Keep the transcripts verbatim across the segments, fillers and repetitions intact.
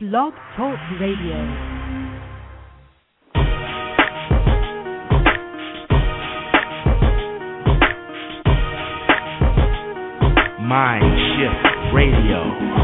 Blog Talk Radio. Mind Shift Radio.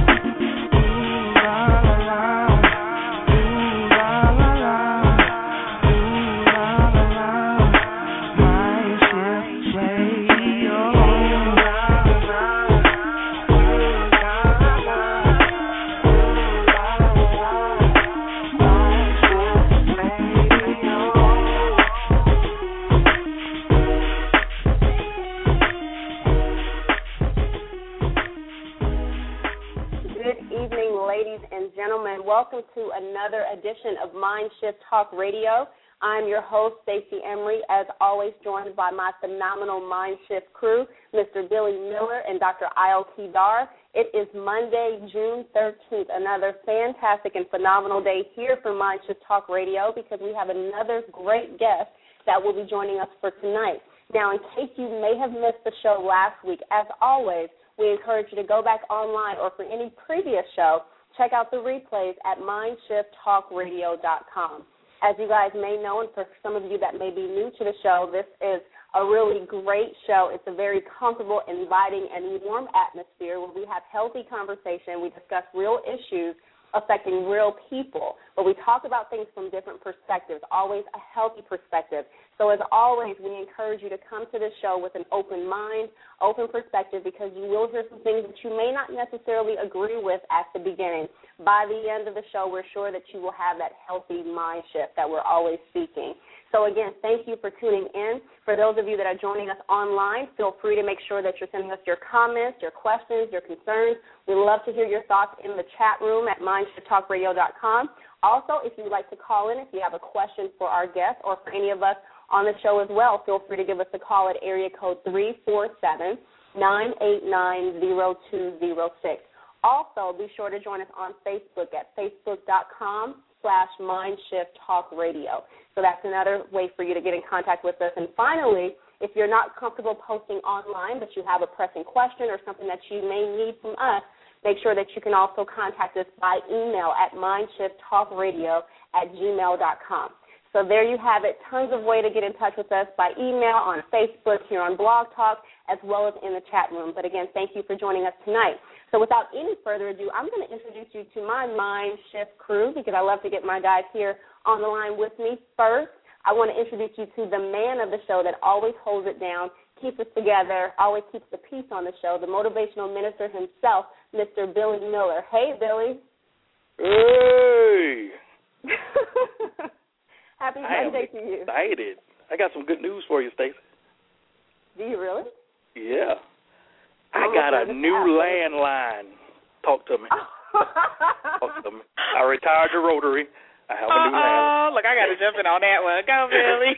Welcome to another edition of Mind Shift Talk Radio. I'm your host, Stacey Emery, as always joined by my phenomenal Mind Shift crew, Mister Billy Miller and Doctor Ayo Kedar. It is Monday, June thirteenth, another fantastic and phenomenal day here for Mind Shift Talk Radio because we have another great guest that will be joining us for tonight. Now, in case you may have missed the show last week, as always, we encourage you to go back online or for any previous show, check out the replays at mind shift talk radio dot com. As you guys may know, and for some of you that may be new to the show, this is a really great show. It's a very comfortable, inviting, and warm atmosphere where we have healthy conversation. We discuss real issues affecting real people, but we talk about things from different perspectives, always a healthy perspective. So as always, we encourage you to come to this show with an open mind, open perspective, because you will hear some things that you may not necessarily agree with at the beginning. By the end of the show, we're sure that you will have that healthy mind shift that we're always seeking. So, again, thank you for tuning in. For those of you that are joining us online, feel free to make sure that you're sending us your comments, your questions, your concerns. We love to hear your thoughts in the chat room at mind shift talk radio dot com. Also, if you'd like to call in, if you have a question for our guests or for any of us on the show as well, feel free to give us a call at area code three four seven, nine eight nine, zero two zero six. Also, be sure to join us on Facebook at facebook dot com slash mindshifttalkradio. So that's another way for you to get in contact with us. And finally, if you're not comfortable posting online, but you have a pressing question or something that you may need from us, make sure that you can also contact us by email at mindshifttalkradio at gmail dot com. So there you have it, tons of way to get in touch with us by email, on Facebook, here on Blog Talk, as well as in the chat room. But again, thank you for joining us tonight. So without any further ado, I'm going to introduce you to my Mind Shift crew because I love to get my guys here on the line with me. First, I want to introduce you to the man of the show that always holds it down, keeps us together, always keeps the peace on the show, the motivational minister himself, Mister Billy Miller. Hey, Billy. Hey. Happy I Monday am to you. Excited. I got some good news for you, Stacey. Do you really? Yeah. I I'm got a afraid new to landline. Talk to me. Talk to me. I retired the rotary. I have a new landline. Oh, look, I got to jump in on that one. Go, Billy.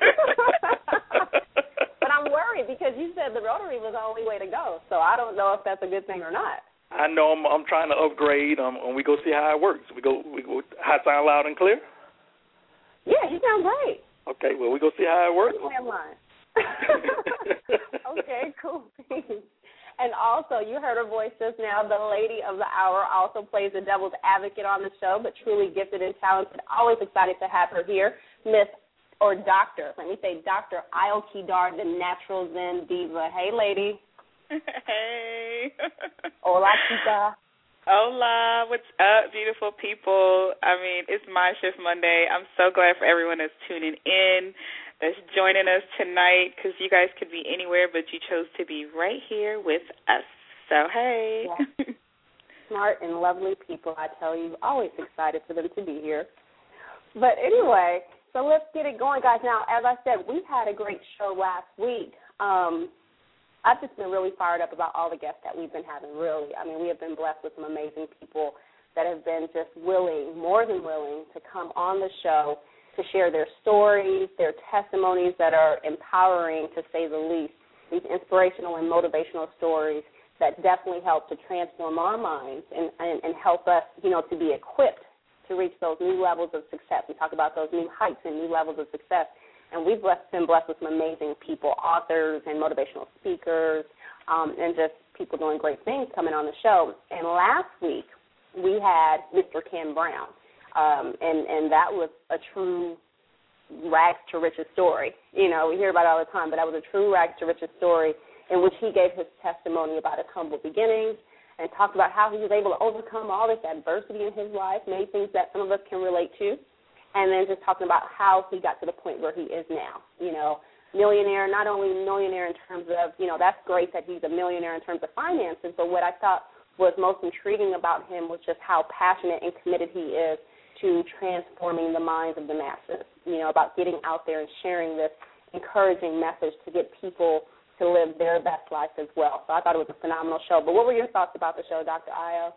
But I'm worried because you said the rotary was the only way to go, so I don't know if that's a good thing or not. I know I'm, I'm trying to upgrade, um, and we go see how it works. We go, we go. How it sound loud and clear? Yeah, you sound great. Okay, well, we go see how it works. Landline. Okay, cool. And also, you heard her voice just now. The lady of the hour also plays the devil's advocate on the show, but truly gifted and talented. Always excited to have her here, Miss or Doctor. Let me say Doctor Ayo Kedar, the natural Zen diva. Hey, lady. Hey. Hola, chica. Hola. What's up, beautiful people? I mean, it's Mind Shift Monday. I'm so glad for everyone that's tuning in, that's joining us tonight, because you guys could be anywhere, but you chose to be right here with us. So, hey. Yeah. Smart and lovely people, I tell you. Always excited for them to be here. But anyway, so let's get it going, guys. Now, as I said, we had a great show last week. Um, I've just been really fired up about all the guests that we've been having, really. I mean, we have been blessed with some amazing people that have been just willing, more than willing, to come on the show to share their stories, their testimonies that are empowering, to say the least, these inspirational and motivational stories that definitely help to transform our minds and, and, and help us, you know, to be equipped to reach those new levels of success. We talk about those new heights and new levels of success. And we've blessed, been blessed with some amazing people, authors and motivational speakers, um, and just people doing great things coming on the show. And last week, we had Mister Ken Brown, um, and and that was a true rags to riches story. You know, we hear about it all the time, but that was a true rags to riches story in which he gave his testimony about his humble beginnings and talked about how he was able to overcome all this adversity in his life, many things that some of us can relate to, and then just talking about how he got to the point where he is now. You know, millionaire, not only millionaire in terms of, you know, that's great that he's a millionaire in terms of finances, but what I thought was most intriguing about him was just how passionate and committed he is to transforming the minds of the masses, you know, about getting out there and sharing this encouraging message to get people to live their best life as well. So I thought it was a phenomenal show. But what were your thoughts about the show, Doctor Ayo?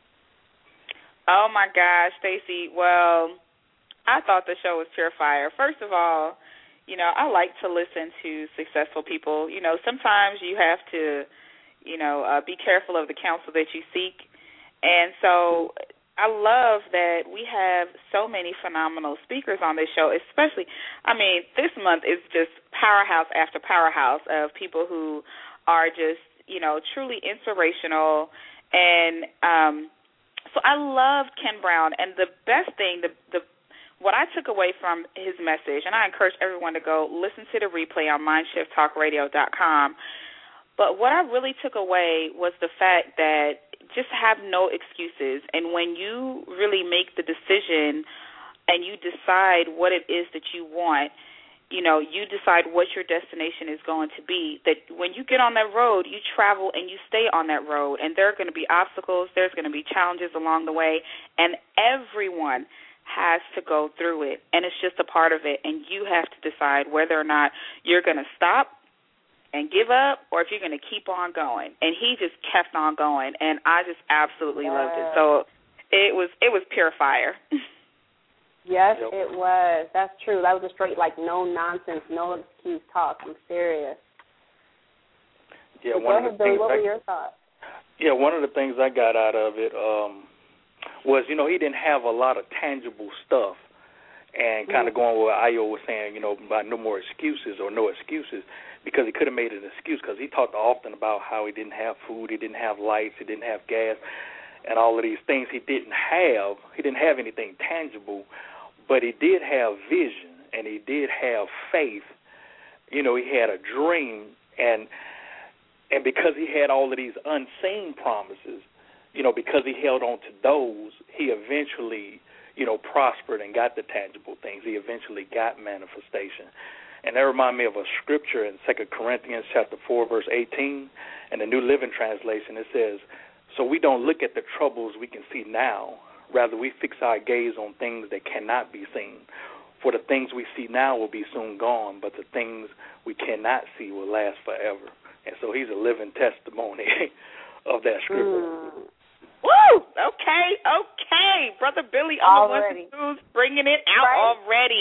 Oh, my gosh, Stacey. Well, I thought the show was pure fire. First of all, you know, I like to listen to successful people. You know, sometimes you have to, you know, uh, be careful of the counsel that you seek. And so I love that we have so many phenomenal speakers on this show, especially, I mean, this month is just powerhouse after powerhouse of people who are just, you know, truly inspirational. And um, so I love Ken Brown. And the best thing, the, the what I took away from his message, and I encourage everyone to go listen to the replay on mind shift talk radio dot com, but what I really took away was the fact that just have no excuses. And when you really make the decision and you decide what it is that you want, you know, you decide what your destination is going to be, that when you get on that road, you travel and you stay on that road. And there are going to be obstacles, there's going to be challenges along the way, and everyone has to go through it. And it's just a part of it. And you have to decide whether or not you're going to stop and give up, or if you're going to keep on going. And he just kept on going, and I just absolutely yeah. loved it. So it was it was pure fire. Yes, yep. it was. That's true. That was a straight, like, no nonsense, no excuse talk. I'm serious. Yeah, so one go of the ahead, Billy. things What I, were your thoughts? Yeah, one of the things I got out of it um, was, you know, he didn't have a lot of tangible stuff. And kind of mm-hmm. going with what Ayo was saying, you know, about no more excuses or no excuses, because he could have made an excuse, because he talked often about how he didn't have food, he didn't have lights, he didn't have gas, and all of these things he didn't have. He didn't have anything tangible, but he did have vision, and he did have faith. You know, he had a dream, and and because he had all of these unseen promises, you know, because he held on to those, he eventually, you know, prospered and got the tangible things. He eventually got manifestation. And that reminded me of a scripture in Second Corinthians chapter four, verse eighteen, in the New Living Translation. It says, so we don't look at the troubles we can see now. Rather, we fix our gaze on things that cannot be seen. For the things we see now will be soon gone, but the things we cannot see will last forever. And so he's a living testimony of that scripture. Mm. Woo! Okay, okay. Brother Billy on the ones and twos, bringing it out right? already.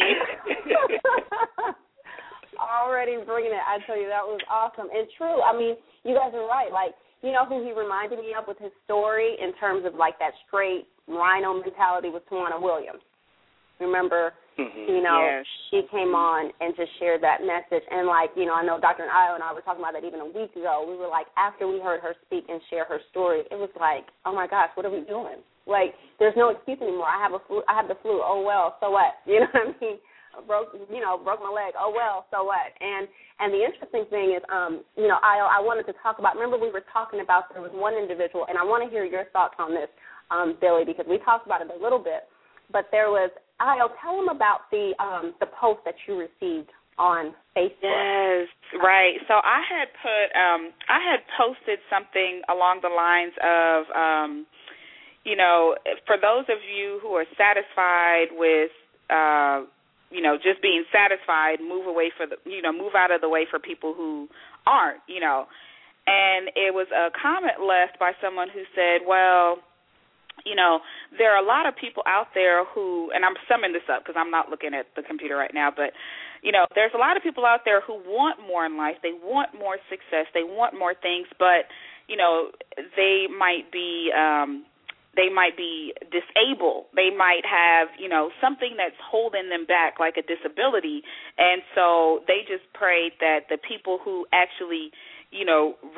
Already bringing it. I tell you, that was awesome. And true, I mean, you guys are right. Like, you know who he reminded me of with his story in terms of, like, that straight rhino mentality with Tawana Williams. Remember, mm-hmm. you know, yes. she came on and just shared that message. And, like, you know, I know Doctor Ayo and I were talking about that even a week ago. We were like, after we heard her speak and share her story, it was like, oh, my gosh, what are we doing? Like, there's no excuse anymore. I have a flu. I have the flu. Oh, well, so what? You know what I mean? Broke, you know, broke my leg. Oh, well, so what? And and the interesting thing is, um, you know, I I wanted to talk about, remember we were talking about there was one individual, and I want to hear your thoughts on this, um, Billy, because we talked about it a little bit, but there was, I'll tell them about the um, the post that you received on Facebook. Yes, right. So I had put, um, I had posted something along the lines of, um, you know, for those of you who are satisfied with, uh, you know, just being satisfied, move away for the, you know, move out of the way for people who aren't, you know. And it was a comment left by someone who said, well, you know, there are a lot of people out there who, and I'm summing this up because I'm not looking at the computer right now, but, you know, there's a lot of people out there who want more in life. They want more success. They want more things, but, you know, they might be, um, they might be disabled. They might have, you know, something that's holding them back, like a disability. And so they just prayed that the people who actually, you know, reach,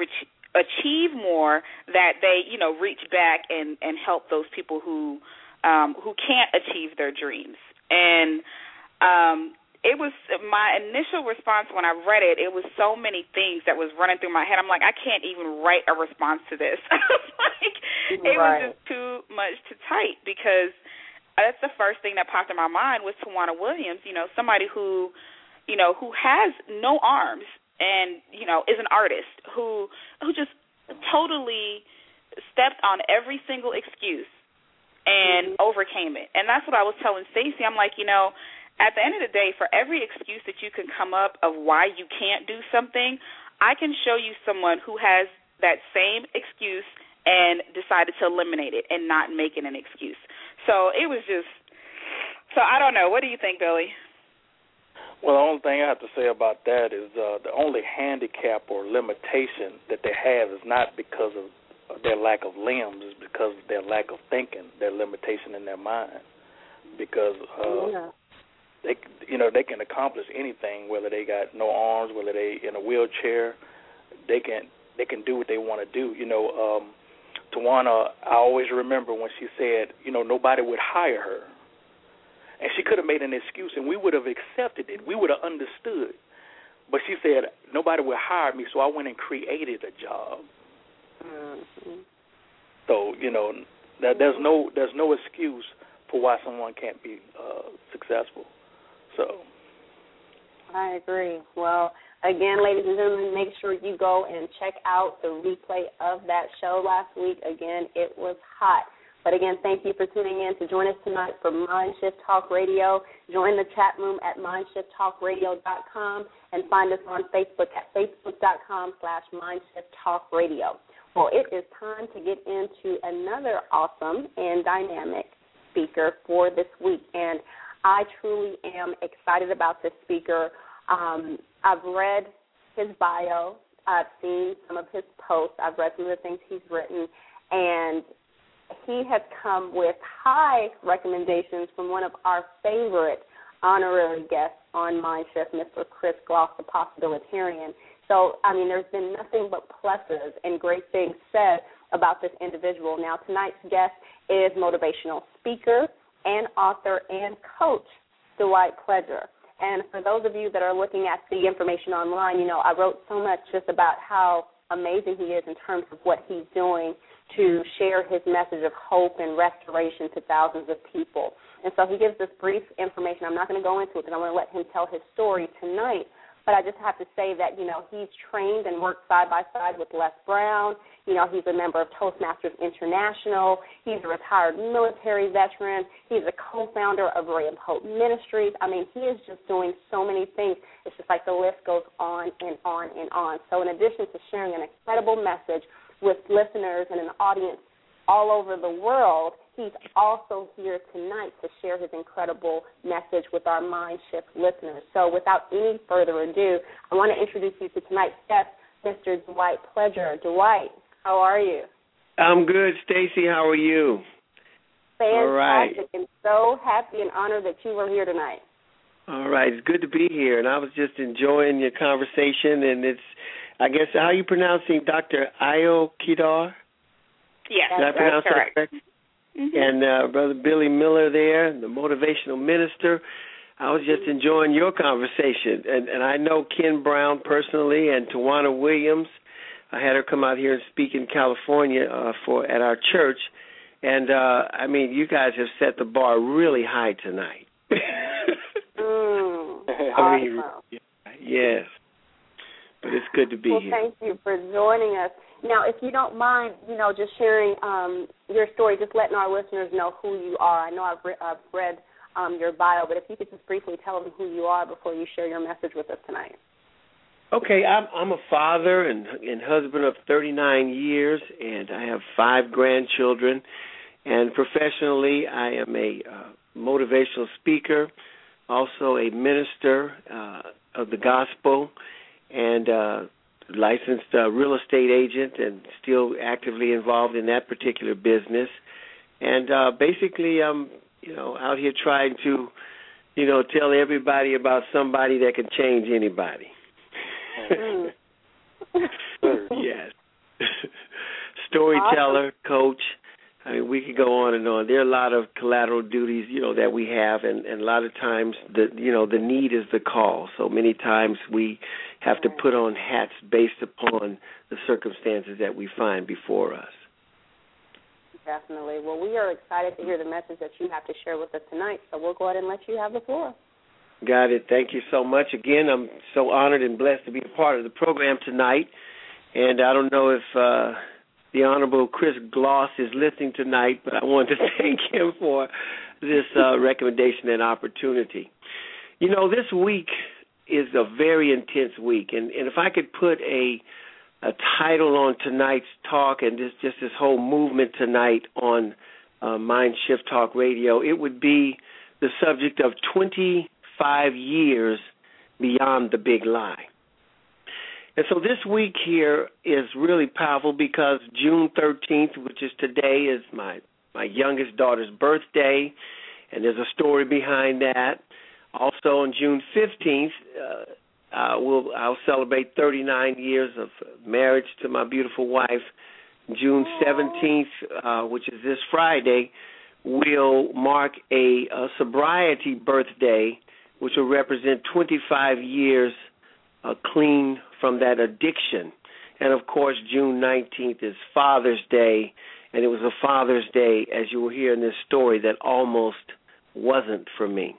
achieve more, that they, you know, reach back and, and help those people who um, who can't achieve their dreams. And um, it was my initial response when I read it, it was so many things that was running through my head. I'm like, I can't even write a response to this. like, it right. was just too much to type, because that's the first thing that popped in my mind was Tawana Williams, you know, somebody who, you know, who has no arms and, you know, is an artist who who just totally stepped on every single excuse and mm-hmm. overcame it. And that's what I was telling Stacey. I'm like, you know, at the end of the day, for every excuse that you can come up of why you can't do something, I can show you someone who has that same excuse and decided to eliminate it and not make it an excuse. So it was just, so I don't know. What do you think, Billy? Well, the only thing I have to say about that is uh, the only handicap or limitation that they have is not because of their lack of limbs, it's because of their lack of thinking, their limitation in their mind. Because uh, yeah. they, you know, they can accomplish anything, whether they got no arms, whether they in a wheelchair, they can they can do what they want to do. You know, um, Tawana, I always remember when she said, you know, nobody would hire her. And she could have made an excuse, and we would have accepted it. We would have understood. But she said, nobody would hire me, so I went and created a job. Mm-hmm. So, you know, that, there's no there's no excuse for why someone can't be uh, successful. So I agree. Well, again, ladies and gentlemen, make sure you go and check out the replay of that show last week. Again, it was hot. But again, thank you for tuning in to join us tonight for Mindshift Talk Radio. Join the chat room at mindshift talk radio dot com and find us on Facebook at facebook dot com slash mindshift talk radio. Well, it is time to get into another awesome and dynamic speaker for this week. And I truly am excited about this speaker. Um, I've read his bio. I've seen some of his posts. I've read some of the things he's written. And he has come with high recommendations from one of our favorite honorary guests on Mindshift, Mister Chris Gloss, the Possibilitarian. So, I mean, there's been nothing but pluses and great things said about this individual. Now, tonight's guest is motivational speaker and author and coach, Dwight Pledger. And for those of you that are looking at the information online, you know, I wrote so much just about how amazing he is in terms of what he's doing to share his message of hope and restoration to thousands of people. And so he gives this brief information. I'm not going to go into it because I'm going to let him tell his story tonight. But I just have to say that, you know, he's trained and worked side by side with Les Brown. You know, he's a member of Toastmasters International. He's a retired military veteran. He's a co-founder of Ray and Hope Ministries. I mean, he is just doing so many things. It's just like the list goes on and on and on. So in addition to sharing an incredible message with listeners and an audience all over the world, he's also here tonight to share his incredible message with our Mindshift listeners. So without any further ado, I want to introduce you to tonight's guest, Mister Dwight Pledger. Dwight, how are you? I'm good, Stacey. How are you? Fantastic. All right. And so happy and honored that you were here tonight. All right. It's good to be here, and I was just enjoying your conversation, and it's, I guess, how are you pronouncing Doctor Ayo Kidar? Yes, Did I pronounce that's correct. that correct? Mm-hmm. And uh, Brother Billy Miller there, the motivational minister. I was just enjoying your conversation. And, and I know Ken Brown personally and Tawana Williams. I had her come out here and speak in California uh, for at our church. And, uh, I mean, you guys have set the bar really high tonight. mm, I awesome. mean, yes. But it's good to be well, here. Well, thank you for joining us. Now, if you don't mind, you know, just sharing um, your story, just letting our listeners know who you are. I know I've, re- I've read um, your bio, but if you could just briefly tell them who you are before you share your message with us tonight. Okay, I'm, I'm a father and, and husband of thirty-nine years, and I have five grandchildren. And professionally, I am a uh, motivational speaker, also a minister uh, of the gospel, and uh licensed uh, real estate agent, and still actively involved in that particular business. And uh, basically, I'm, you know, out here trying to, you know, tell everybody about somebody that can change anybody. Mm. Yes. storyteller, awesome. coach. I mean, we could go on and on. There are a lot of collateral duties, you know, that we have, and, and a lot of times, the you know, the need is the call. So many times we have to put on hats based upon the circumstances that we find before us. Definitely. Well, we are excited to hear the message that you have to share with us tonight, so we'll go ahead and let you have the floor. Got it. Thank you so much. Again, I'm so honored and blessed to be a part of the program tonight, and I don't know if uh, the Honorable Chris Gloss is listening tonight, but I want to thank him for this uh, recommendation and opportunity. You know, this week is a very intense week, and, and if I could put a a title on tonight's talk and this, just this whole movement tonight on uh, Mind Shift Talk Radio, it would be the subject of twenty-five years beyond the big lie. And so this week here is really powerful because June thirteenth, which is today, is my, my youngest daughter's birthday, and there's a story behind that. Also on June fifteenth, uh, Uh, we'll, I'll celebrate thirty-nine years of marriage to my beautiful wife. June seventeenth, uh, which is this Friday, will mark a, a sobriety birthday, which will represent twenty-five years uh, clean from that addiction. And, of course, June nineteenth is Father's Day, and it was a Father's Day, as you will hear in this story, that almost wasn't for me.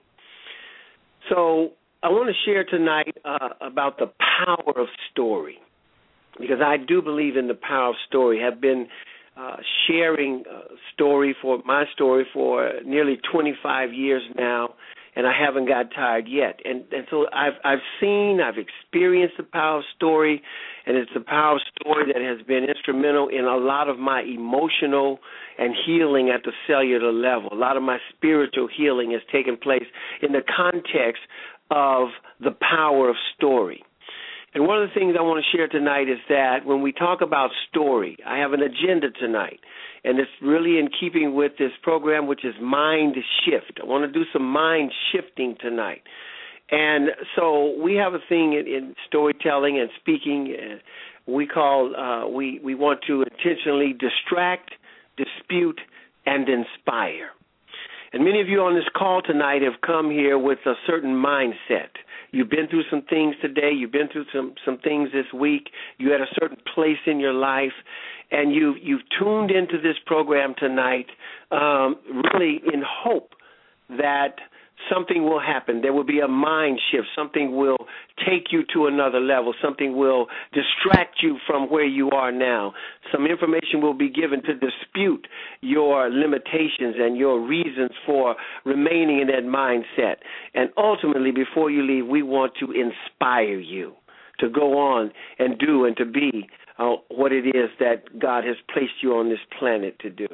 So I want to share tonight uh, about the power of story, because I do believe in the power of story. I've been uh, sharing uh, story for my story for nearly twenty-five years now, and I haven't got tired yet. And, and so I've I've seen, I've experienced the power of story, and it's the power of story that has been instrumental in a lot of my emotional and healing at the cellular level. A lot of my spiritual healing has taken place in the context of the power of story. And one of the things I want to share tonight is that when we talk about story, I have an agenda tonight, and it's really in keeping with this program, which is Mind Shift. I want to do some mind shifting tonight. And so we have a thing in, in storytelling and speaking uh, we call, uh, we, we want to intentionally distract, dispute, and inspire. And many of you on this call tonight have come here with a certain mindset. You've been through some things today. You've been through some, some things this week. You had a certain place in your life, and you've, you've tuned into this program tonight um, really in hope that something will happen. There will be a mind shift. Something will take you to another level. Something will distract you from where you are now. Some information will be given to dispute your limitations and your reasons for remaining in that mindset. And ultimately, before you leave, we want to inspire you to go on and do and to be uh, what it is that God has placed you on this planet to do.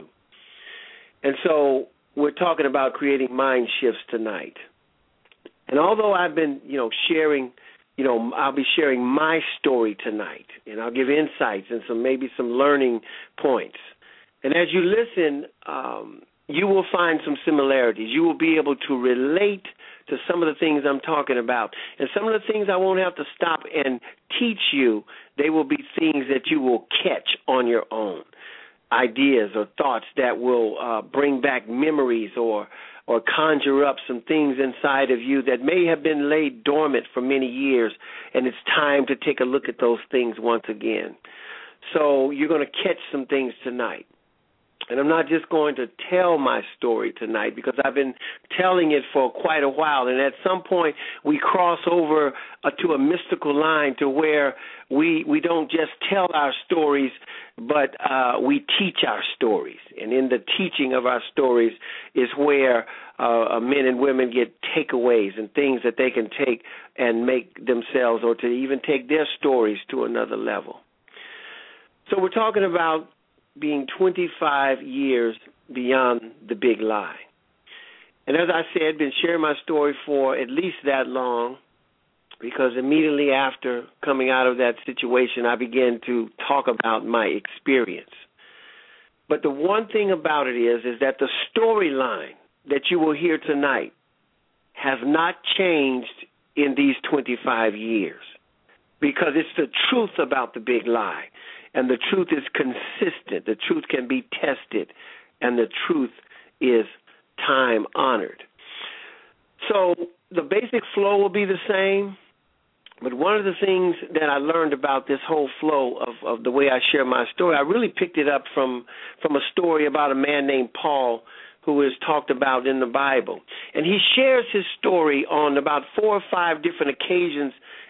And so we're talking about creating mind shifts tonight. And although I've been, you know, sharing, you know, I'll be sharing my story tonight, and I'll give insights and some maybe some learning points. And as you listen, um, you will find some similarities. You will be able to relate to some of the things I'm talking about. And some of the things I won't have to stop and teach you, they will be things that you will catch on your own. Ideas or thoughts that will uh, bring back memories or or conjure up some things inside of you that may have been laid dormant for many years, and it's time to take a look at those things once again. So you're going to catch some things tonight. And I'm not just going to tell my story tonight because I've been telling it for quite a while. And at some point, we cross over uh, to a mystical line to where we we don't just tell our stories, but uh, we teach our stories. And in the teaching of our stories is where uh, men and women get takeaways and things that they can take and make themselves or to even take their stories to another level. So we're talking about being twenty-five years beyond the big lie. And as I said, been sharing my story for at least that long because immediately after coming out of that situation, I began to talk about my experience. But the one thing about it is, is that the storyline that you will hear tonight has not changed in these twenty-five years because it's the truth about the big lie. and the truth is consistent. The truth can be tested, and the truth is time-honored. So the basic flow will be the same, but one of the things that I learned about this whole flow of, of the way I share my story, I really picked it up from, from a story about a man named Paul who is talked about in the Bible. And he shares his story on about four or five different occasions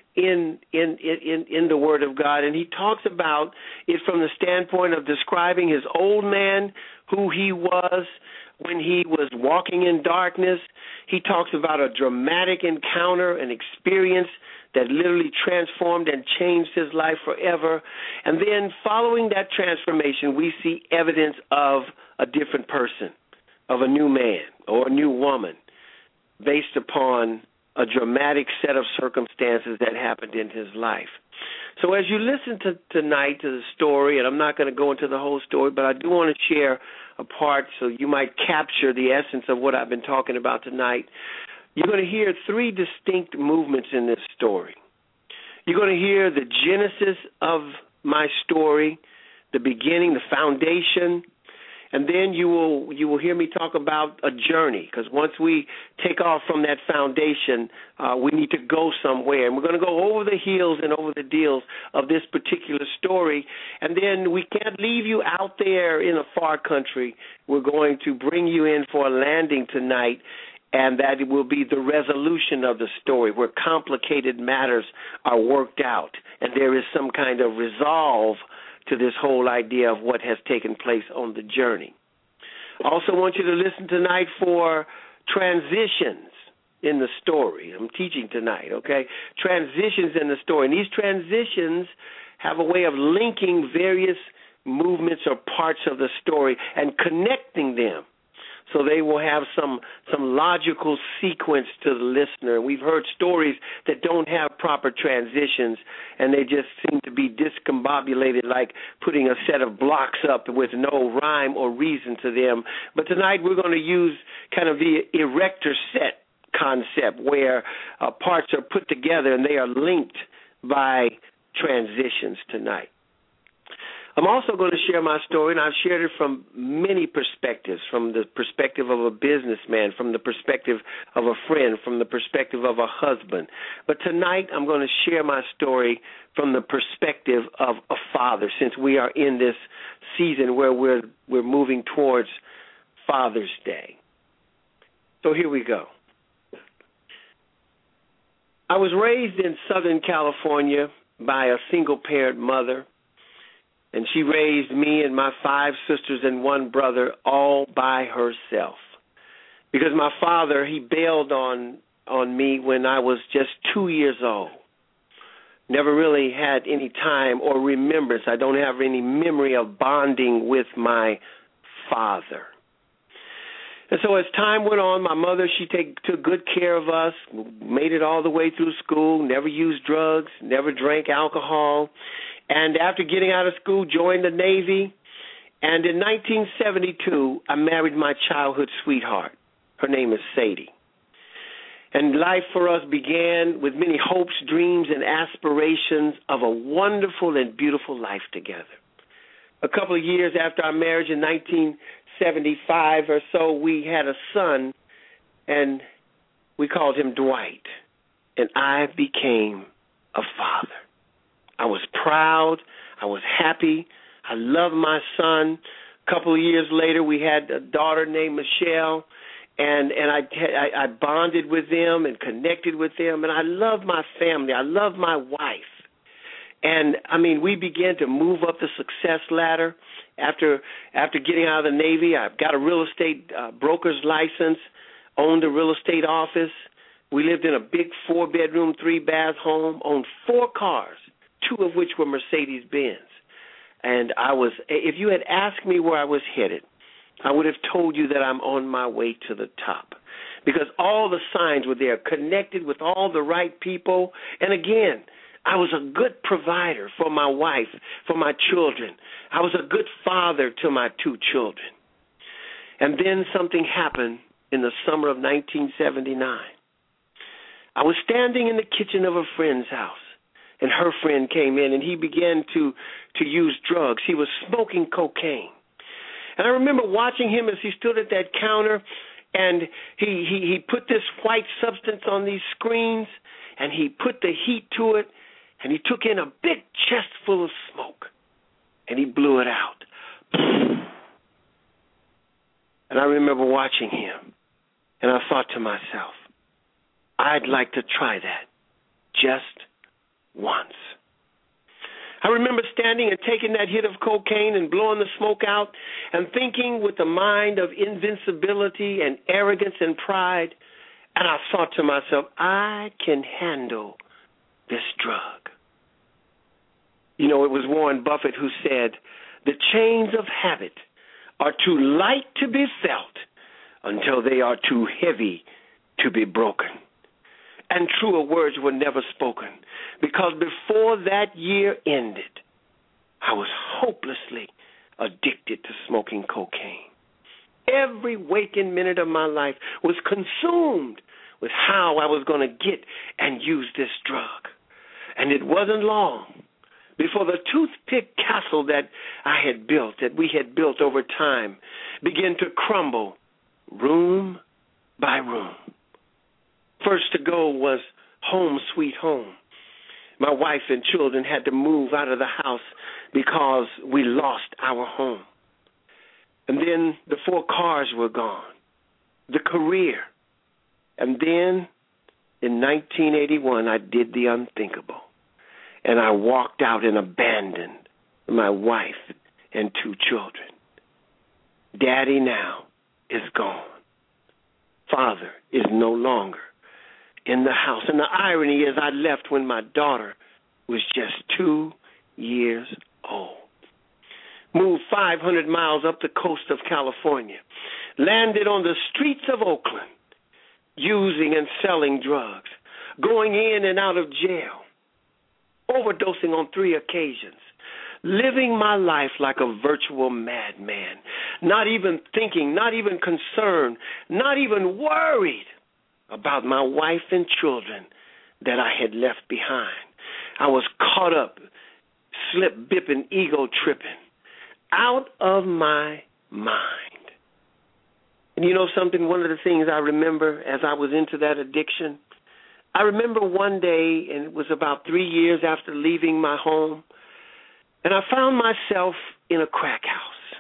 in in in, in the Word of God. And he talks about it from the standpoint of describing his old man, who he was when he was walking in darkness. He talks about a dramatic encounter, an experience that literally transformed and changed his life forever. And then following that transformation, we see evidence of a different person, of a new man or a new woman, based upon a dramatic set of circumstances that happened in his life. So as you listen to tonight to the story, and I'm not going to go into the whole story, but I do want to share a part so you might capture the essence of what I've been talking about tonight. You're going to hear three distinct movements in this story. You're going to hear the genesis of my story, the beginning, the foundation, and then you will you will hear me talk about a journey, because once we take off from that foundation, uh, we need to go somewhere. And we're going to go over the hills and over the deals of this particular story. And then we can't leave you out there in a far country. We're going to bring you in for a landing tonight, and that it will be the resolution of the story, where complicated matters are worked out, and there is some kind of resolve to this whole idea of what has taken place on the journey. I also want you to listen tonight for transitions in the story. I'm teaching tonight, okay? Transitions in the story. And these transitions have a way of linking various movements or parts of the story and connecting them, so they will have some some logical sequence to the listener. We've heard stories that don't have proper transitions, and they just seem to be discombobulated, like putting a set of blocks up with no rhyme or reason to them. But tonight we're going to use kind of the erector set concept, where uh, parts are put together and they are linked by transitions tonight. I'm also going to share my story, and I've shared it from many perspectives, from the perspective of a businessman, from the perspective of a friend, from the perspective of a husband. But tonight I'm going to share my story from the perspective of a father, since we are in this season where we're we're moving towards Father's Day. So here we go. I was raised in Southern California by a single-parent mother, and she raised me and my five sisters and one brother all by herself. Because my father, he bailed on on me when I was just two years old. Never really had any time or remembrance. I don't have any memory of bonding with my father. And so as time went on, my mother, she take, took good care of us, made it all the way through school, never used drugs, never drank alcohol. And after getting out of school, joined the Navy. And in nineteen seventy-two, I married my childhood sweetheart. Her name is Sadie. And life for us began with many hopes, dreams, and aspirations of a wonderful and beautiful life together. A couple of years after our marriage, in nineteen seventy-five or so, we had a son, and we called him Dwight. And I became a father. I was proud. I was happy. I loved my son. A couple of years later, we had a daughter named Michelle, and and I, I, I bonded with them and connected with them, and I loved my family. I loved my wife. And, I mean, we began to move up the success ladder. After after getting out of the Navy, I got a real estate uh, broker's license, owned a real estate office. We lived in a big four-bedroom, three-bath home, owned four cars, two of which were Mercedes-Benz. And I was, if you had asked me where I was headed, I would have told you that I'm on my way to the top, because all the signs were there, connected with all the right people. And again, I was a good provider for my wife, for my children. I was a good father to my two children. And then something happened in the summer of nineteen seventy-nine. I was standing in the kitchen of a friend's house, and her friend came in, and he began to, to use drugs. He was smoking cocaine. And I remember watching him as he stood at that counter, and he, he, he put this white substance on these screens, and he put the heat to it, and he took in a big chest full of smoke, and he blew it out. And I remember watching him, and I thought to myself, I'd like to try that just once. I remember standing and taking that hit of cocaine and blowing the smoke out and thinking with a mind of invincibility and arrogance and pride, and I thought to myself, I can handle this drug. You know, it was Warren Buffett who said, the chains of habit are too light to be felt until they are too heavy to be broken. And truer words were never spoken, because before that year ended, I was hopelessly addicted to smoking cocaine. Every waking minute of my life was consumed with how I was going to get and use this drug. And it wasn't long before the toothpick castle that I had built, that we had built over time, began to crumble room by room. First to go was home sweet home. My wife and children had to move out of the house because we lost our home. And then the four cars were gone, the career. And then in nineteen eighty-one, I did the unthinkable. And I walked out and abandoned my wife and two children. Daddy now is gone. Father is no longer in the house. And the irony is I left when my daughter was just two years old. Moved five hundred miles up the coast of California. Landed on the streets of Oakland, using and selling drugs, going in and out of jail, overdosing on three occasions, living my life like a virtual madman, not even thinking, not even concerned, not even worried about my wife and children that I had left behind. I was caught up, slip-bipping, ego-tripping, out of my mind. And you know something, one of the things I remember as I was into that addiction, I remember one day, and it was about three years after leaving my home, and I found myself in a crack house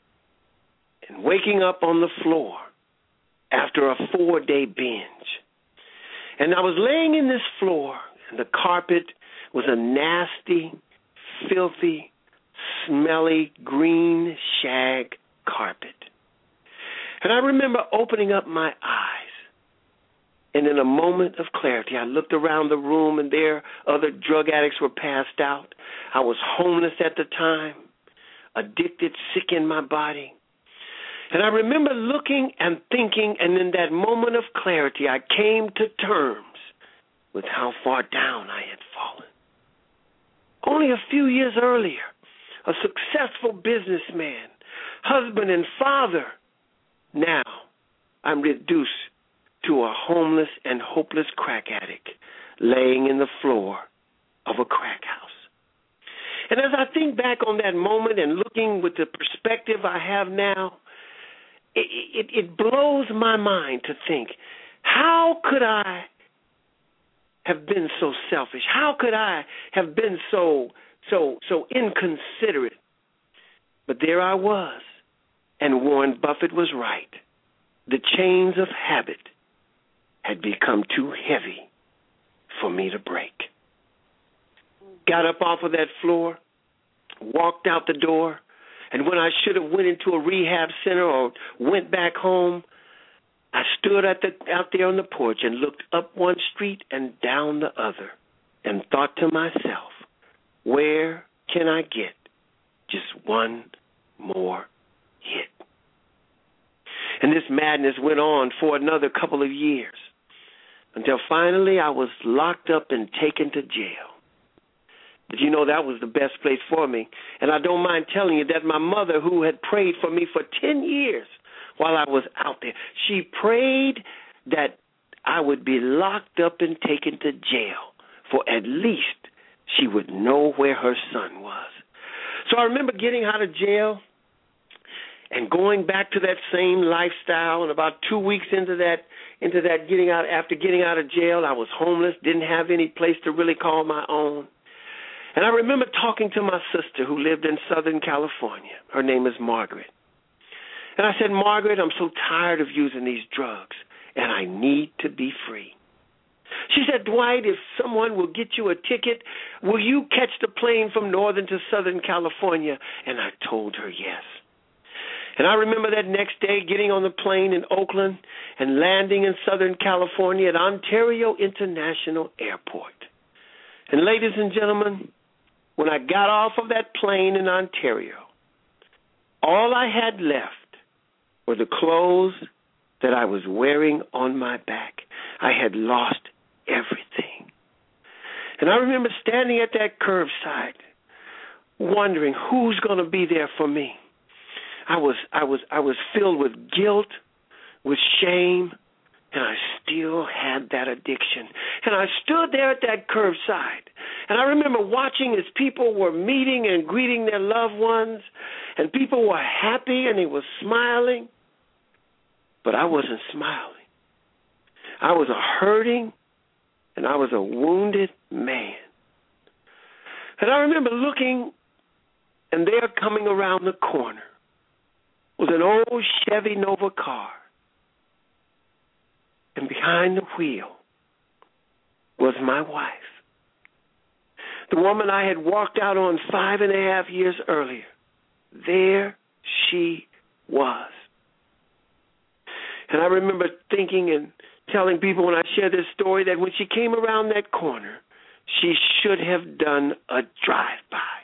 and waking up on the floor after a four-day binge. And I was laying in this floor, and the carpet was a nasty, filthy, smelly, green shag carpet. And I remember opening up my eyes, and in a moment of clarity, I looked around the room, and there other drug addicts were passed out. I was homeless at the time, addicted, sick in my body. And I remember looking and thinking, and in that moment of clarity, I came to terms with how far down I had fallen. Only a few years earlier, a successful businessman, husband and father. Now I'm reduced to a homeless and hopeless crack addict laying in the floor of a crack house. And as I think back on that moment and looking with the perspective I have now, it, it, it blows my mind to think, how could I have been so selfish? How could I have been so, so, so inconsiderate? But there I was, and Warren Buffett was right. The chains of habit had become too heavy for me to break. Got up off of that floor, walked out the door, and when I should have went into a rehab center or went back home, I stood at the, out there on the porch and looked up one street and down the other and thought to myself, where can I get just one more hit? And this madness went on for another couple of years until finally I was locked up and taken to jail. But you know, that was the best place for me. And I don't mind telling you that my mother, who had prayed for me for ten years while I was out there, she prayed that I would be locked up and taken to jail for at least she would know where her son was. So I remember getting out of jail and going back to that same lifestyle. And about two weeks into that, into that getting out, after getting out of jail, I was homeless, didn't have any place to really call my own. And I remember talking to my sister who lived in Southern California. Her name is Margaret. And I said, Margaret, I'm so tired of using these drugs, and I need to be free. She said, Dwight, if someone will get you a ticket, will you catch the plane from Northern to Southern California? And I told her yes. And I remember that next day getting on the plane in Oakland and landing in Southern California at Ontario International Airport. And ladies and gentlemen, when I got off of that plane in Ontario, all I had left were the clothes that I was wearing on my back. I had lost everything. And I remember standing at that curbside, wondering who's going to be there for me. I was I was I was filled with guilt, with shame, and I still had that addiction. And I stood there at that curbside, and I remember watching as people were meeting and greeting their loved ones, and people were happy and they were smiling, but I wasn't smiling. I was a hurting, and I was a wounded man. And I remember looking, and there coming around the corner was an old Chevy Nova car. And behind the wheel was my wife, the woman I had walked out on five and a half years earlier. There she was. And I remember thinking and telling people when I share this story that when she came around that corner, she should have done a drive-by.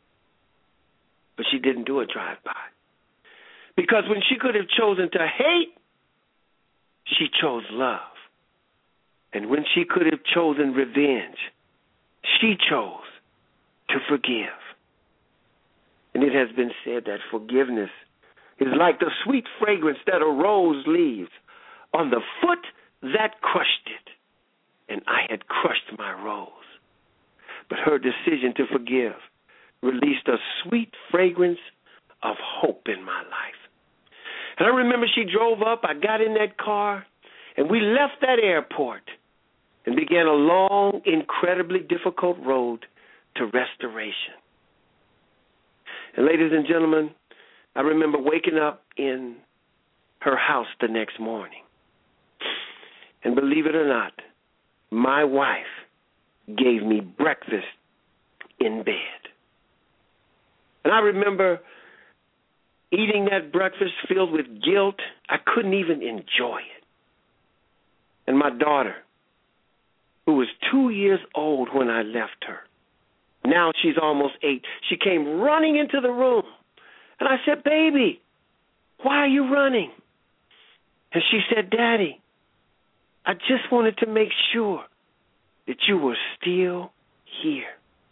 But she didn't do a drive-by. Because when she could have chosen to hate, she chose love. And when she could have chosen revenge, she chose to forgive. And it has been said that forgiveness is like the sweet fragrance that a rose leaves on the foot that crushed it. And I had crushed my rose. But her decision to forgive released a sweet fragrance of hope in my life. And I remember she drove up, I got in that car, and we left that airport and began a long, incredibly difficult road to restoration. And ladies and gentlemen, I remember waking up in her house the next morning. And believe it or not, my wife gave me breakfast in bed. And I remember eating that breakfast filled with guilt. I couldn't even enjoy it. And my daughter, who was two years old when I left her, now she's almost eight, she came running into the room. And I said, baby, why are you running? And she said, Daddy, I just wanted to make sure that you were still here.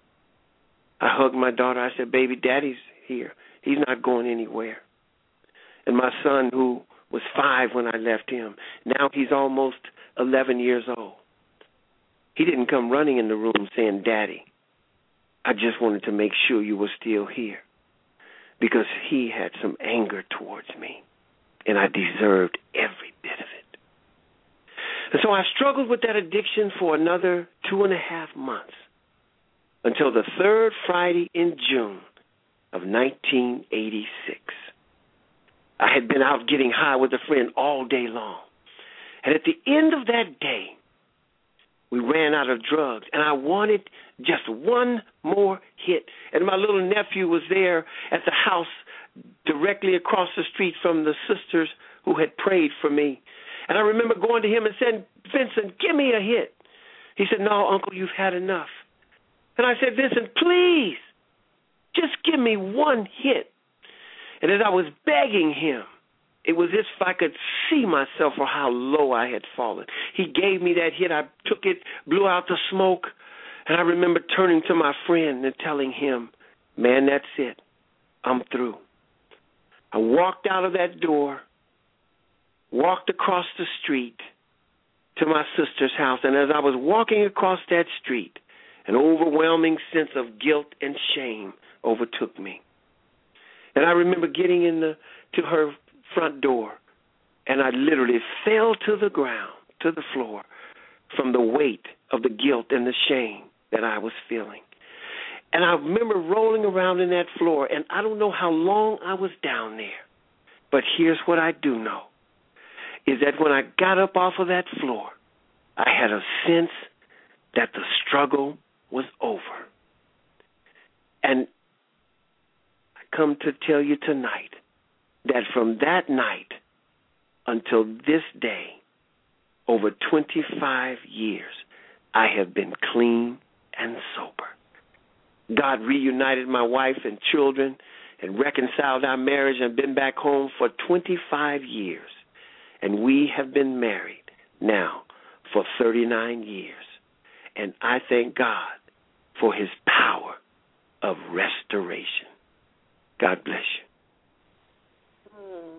I hugged my daughter. I said, baby, Daddy's here. He's not going anywhere. And my son, who was five when I left him, now he's almost eleven years old. He didn't come running in the room saying, Daddy, I just wanted to make sure you were still here, because he had some anger towards me, and I deserved every bit of it. And so I struggled with that addiction for another two and a half months until the third Friday in June of nineteen eighty-six. I had been out getting high with a friend all day long. And at the end of that day, we ran out of drugs, and I wanted just one more hit. And my little nephew was there at the house directly across the street from the sisters who had prayed for me. And I remember going to him and saying, Vincent, give me a hit. He said, no, Uncle, you've had enough. And I said, Vincent, please, just give me one hit. And as I was begging him, it was as if I could see myself for how low I had fallen. He gave me that hit. I took it, blew out the smoke, and I remember turning to my friend and telling him, man, that's it. I'm through. I walked out of that door, walked across the street to my sister's house, and as I was walking across that street, An overwhelming sense of guilt and shame overtook me. And I remember getting in the to her front door, and I literally fell to the ground, to the floor, from the weight of the guilt and the shame that I was feeling. And I remember rolling around in that floor, and I don't know how long I was down there. But here's what I do know, is that when I got up off of that floor, I had a sense that the struggle was over. And I come to tell you tonight that from that night until this day, over twenty-five years, I have been clean and sober. God reunited my wife and children and reconciled our marriage and been back home for twenty-five years. And we have been married now for thirty-nine years. And I thank God for his power of restoration. God bless you. Hmm.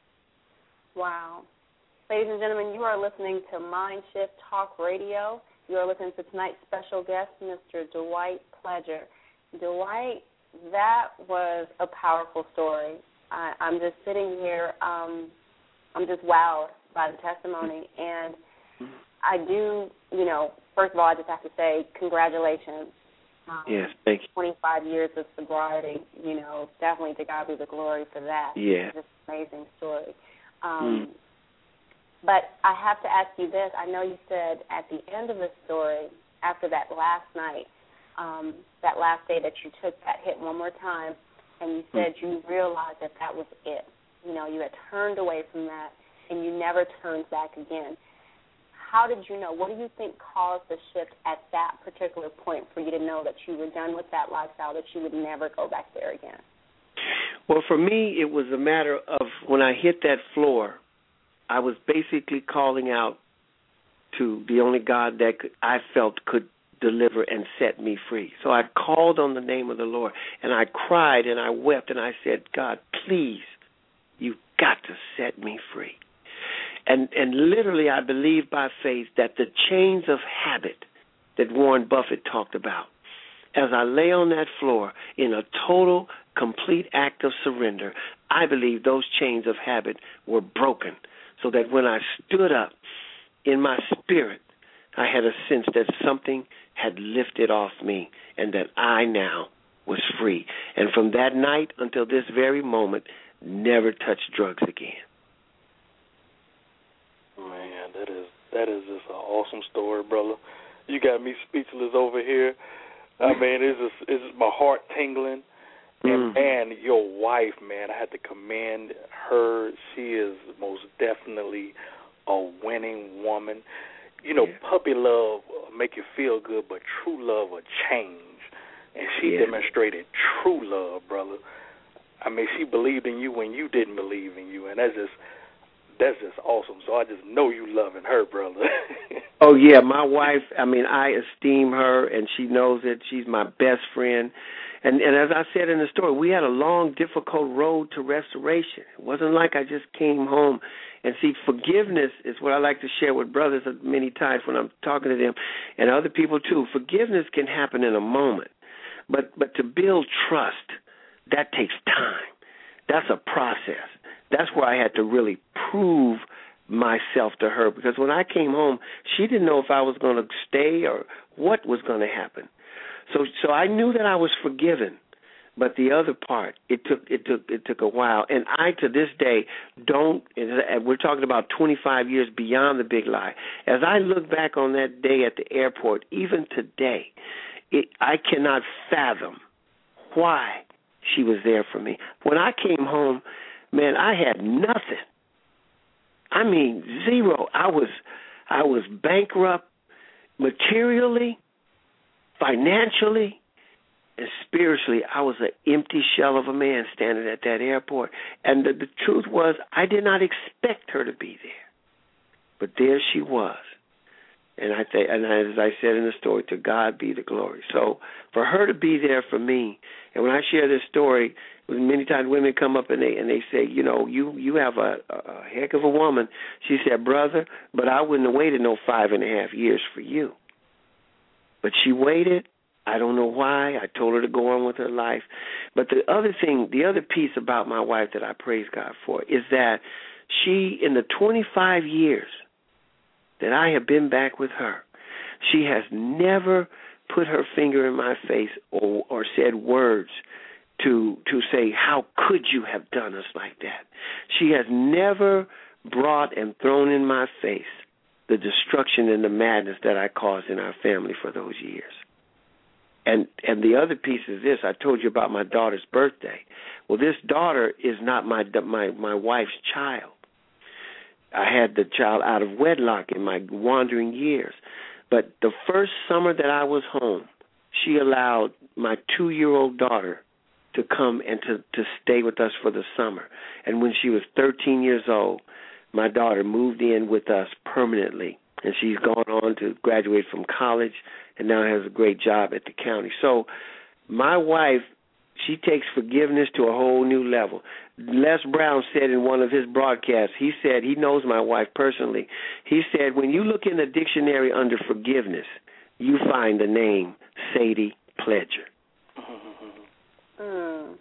Wow. Ladies and gentlemen, you are listening to Mind Shift Talk Radio. You are listening to tonight's special guest, Mister Dwight Pledger. Dwight, that was a powerful story. I, I'm just sitting here, um, I'm just wowed by the testimony. And I do, you know, first of all, I just have to say congratulations. Um, yes, thank you. twenty-five years of sobriety, you know, definitely to God be the glory for that. Yeah. It's just an amazing story. Um, mm. But I have to ask you this. I know you said at the end of the story, after that last night, um, that last day that you took that hit one more time, and you said mm. you realized that that was it. You know, you had turned away from that, and you never turned back again. How did you know? What do you think caused the shift at that particular point for you to know that you were done with that lifestyle, that you would never go back there again? Well, for me, it was a matter of when I hit that floor, I was basically calling out to the only God that could, I felt could deliver and set me free. So I called on the name of the Lord, and I cried and I wept, and I said, God, please, you've got to set me free. And and literally I believe by faith that the chains of habit that Warren Buffett talked about, as I lay on that floor in a total, complete act of surrender, I believe those chains of habit were broken, so that when I stood up in my spirit, I had a sense that something had lifted off me and that I now was free. And from that night until this very moment, never touched drugs again. Man, that is that is just an awesome story, brother. You got me speechless over here. I mean, it's just, it's just my heart tingling. And, mm. man, your wife, man, I have to commend her. She is most definitely a winning woman. You know, yeah. puppy love will make you feel good, but true love will change. And she yeah. demonstrated true love, brother. I mean, she believed in you when you didn't believe in you, and that's just that's just awesome. So I just know you loving her, brother. Oh, yeah, my wife, I mean, I esteem her, and she knows it. She's my best friend. And, and as I said in the story, we had a long, difficult road to restoration. It wasn't like I just came home. And see, forgiveness is what I like to share with brothers many times when I'm talking to them, and other people too. Forgiveness can happen in a moment. But but to build trust, that takes time. That's a process. That's where I had to really prove myself to her, because when I came home, she didn't know if I was going to stay or what was going to happen. So so I knew that I was forgiven, but the other part, it took it took it took a while. And I, to this day, don't. And we're talking about twenty-five years beyond the big lie. As I look back on that day at the airport, even today, it, I cannot fathom why she was there for me. When I came home, man, I had nothing. I mean, zero. I was, I was bankrupt materially, financially, and spiritually. I was an empty shell of a man standing at that airport. And the, the truth was, I did not expect her to be there. But there she was. And I th- and as I said in the story, to God be the glory. So for her to be there for me, and when I share this story, many times women come up and they and they say, you know, you you have a, a heck of a woman. She said, brother, but I wouldn't have waited no five and a half years for you. But she waited, I don't know why. I told her to go on with her life. But the other thing, the other piece about my wife that I praise God for is that she, in the twenty-five years that I have been back with her, she has never put her finger in my face or, or said words to to say, how could you have done us like that? She has never brought and thrown in my face the destruction and the madness that I caused in our family for those years. And and the other piece is this. I told you about my daughter's birthday. Well, this daughter is not my my my wife's child. I had the child out of wedlock in my wandering years. But the first summer that I was home, she allowed my two-year-old daughter to come and to, to stay with us for the summer. And when she was thirteen years old, my daughter moved in with us permanently. And she's gone on to graduate from college and now has a great job at the county. So my wife, she takes forgiveness to a whole new level. Les Brown said in one of his broadcasts, he said, he knows my wife personally, he said, when you look in the dictionary under forgiveness, you find the name Sadie Pledger. Mm.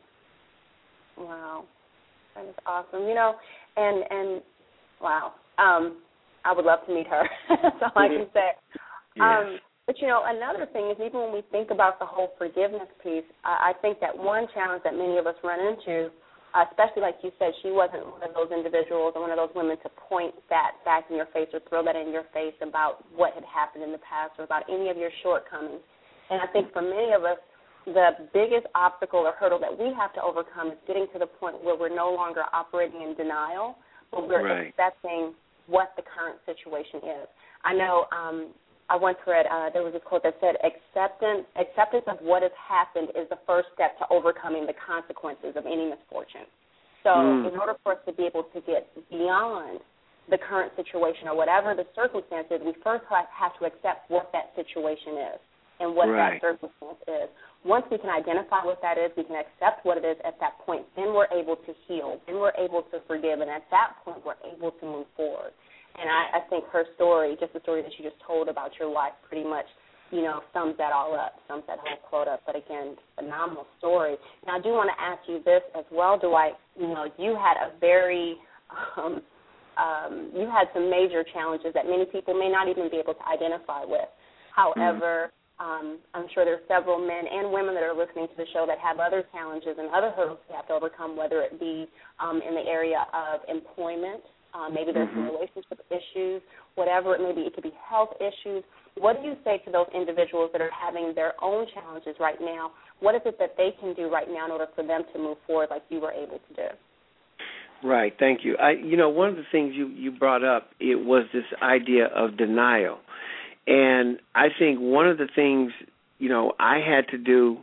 Wow. That is awesome. You know, and, and wow, um, I would love to meet her. That's all I can say. Yes. Um, but, you know, another thing is even when we think about the whole forgiveness piece, I, I think that one challenge that many of us run into, uh, especially like you said, she wasn't one of those individuals or one of those women to point that back in your face or throw that in your face about what had happened in the past or about any of your shortcomings. And I think for many of us, the biggest obstacle or hurdle that we have to overcome is getting to the point where we're no longer operating in denial, but we're right. accepting what the current situation is. I know um, I once read, uh, there was a quote that said, acceptance, acceptance of what has happened is the first step to overcoming the consequences of any misfortune. So mm. in order for us to be able to get beyond the current situation or whatever the circumstances, we first have to accept what that situation is and what right. that circumstance is. Once we can identify what that is, we can accept what it is at that point, then we're able to heal, then we're able to forgive, and at that point we're able to move forward. And I, I think her story, just the story that you just told about your wife, pretty much, you know, sums that all up, sums that whole quote up. But again, phenomenal story. Now, I do want to ask you this as well, Dwight. You know, you had a very, um, um, you had some major challenges that many people may not even be able to identify with. However, mm-hmm. Um, I'm sure there are several men and women that are listening to the show that have other challenges and other hurdles they have to overcome, whether it be um, in the area of employment, uh, maybe there's mm-hmm. some relationship issues, whatever it may be. It could be health issues. What do you say to those individuals that are having their own challenges right now? What is it that they can do right now in order for them to move forward like you were able to do? Right, thank you. I, you know, one of the things you, you brought up, it was this idea of denial. And I think one of the things, you know, I had to do,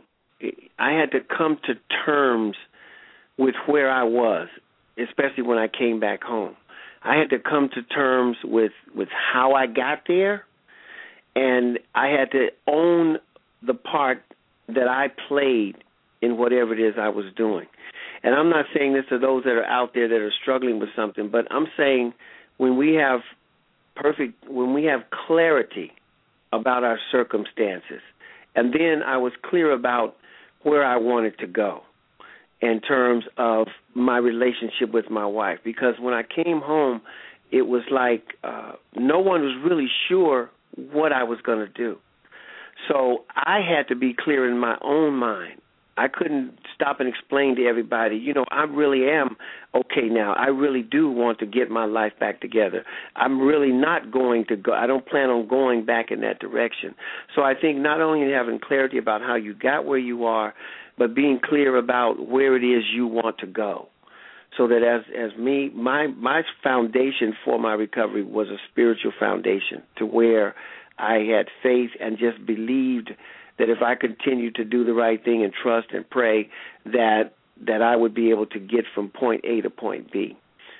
I had to come to terms with where I was, especially when I came back home. I had to come to terms with, with how I got there, and I had to own the part that I played in whatever it is I was doing. And I'm not saying this to those that are out there that are struggling with something, but I'm saying when we have perfect, when we have clarity about our circumstances, and then I was clear about where I wanted to go in terms of my relationship with my wife, because when I came home, it was like uh, no one was really sure what I was going to do. So I had to be clear in my own mind. I couldn't stop and explain to everybody, you know, I really am okay now. I really do want to get my life back together. I'm really not going to go. I don't plan on going back in that direction. So I think not only having clarity about how you got where you are, but being clear about where it is you want to go. So that as as me, my my foundation for my recovery was a spiritual foundation to where I had faith and just believed that if I continued to do the right thing and trust and pray, that that I would be able to get from point A to point B.